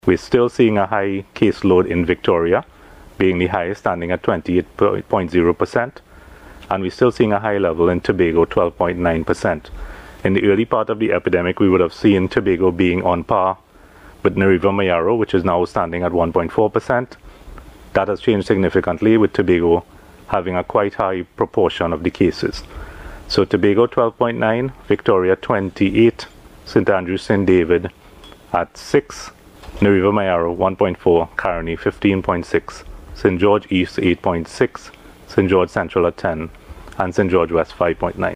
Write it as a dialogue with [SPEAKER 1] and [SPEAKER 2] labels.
[SPEAKER 1] We're still seeing a high caseload in Victoria, being the highest, standing at 28.0%. And we're still seeing a high level in Tobago, 12.9%. In the early part of the epidemic, we would have seen Tobago being on par with Nareeva-Mayaro, which is now standing at 1.4%. That has changed significantly, with Tobago having a quite high proportion of the cases. So Tobago 12.9, Victoria 28, St Andrews, St David at 6, Nareeva-Mayaro 1.4, Caroni 15.6, St George East 8.6, St George Central at 10, and St George West 5.9.